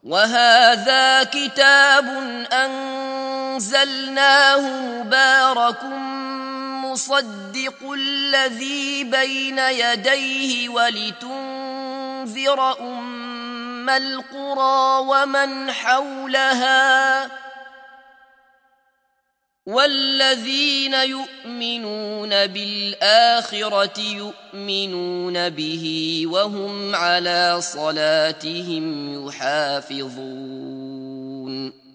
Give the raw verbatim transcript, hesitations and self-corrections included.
وهذا كتاب أنزلناه مبارك مصدق الذي بين يديه ولتنذر أم القرى ومن حولها والذين يؤمنون بالآخرة يؤمنون به وهم على صلاتهم يحافظون